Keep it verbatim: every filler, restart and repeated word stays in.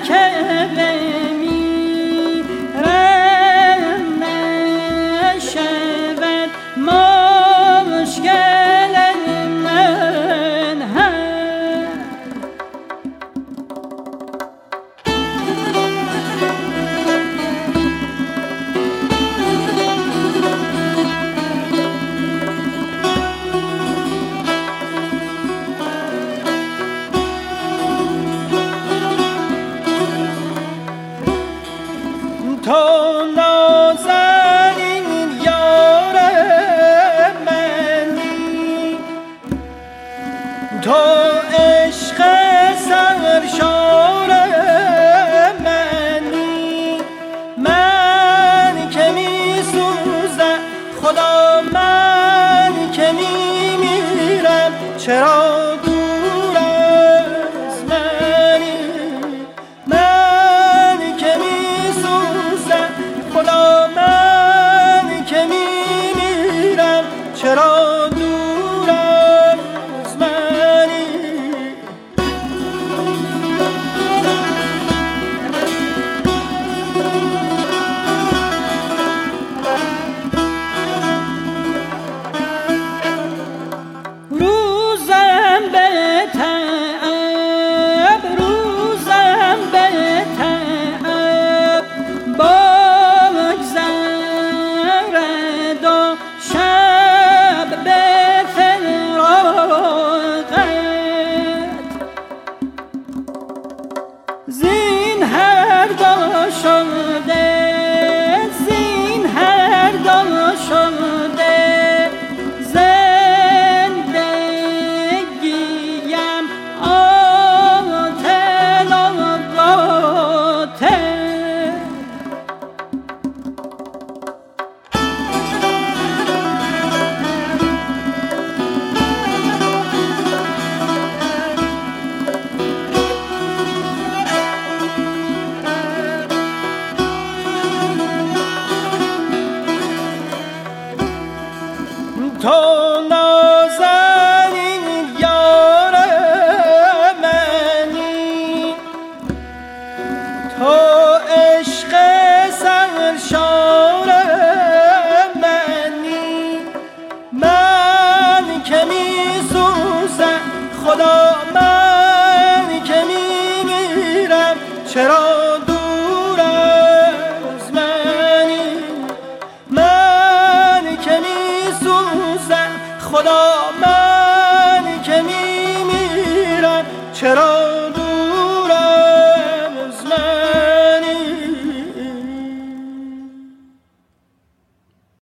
تو نازنین یار منی، تو عشق سرشار منی، من که می سوزم خدا، من که می میرم چرا دور از منی، من که می سوزم خدا، من که می میرم چرا دور از منی. روزم به تعب، روزم به تعب بگذرد و شب به فراقت، زین هر دو شده، زین هر دو شده زندگیم آتل و باطل. تو نازنین یار منی، تو عشق سرشار منی، من که می سوزم خدا، من که می میرم چرا دور از منی، من که می سوزم خدا، من که می میرم چرا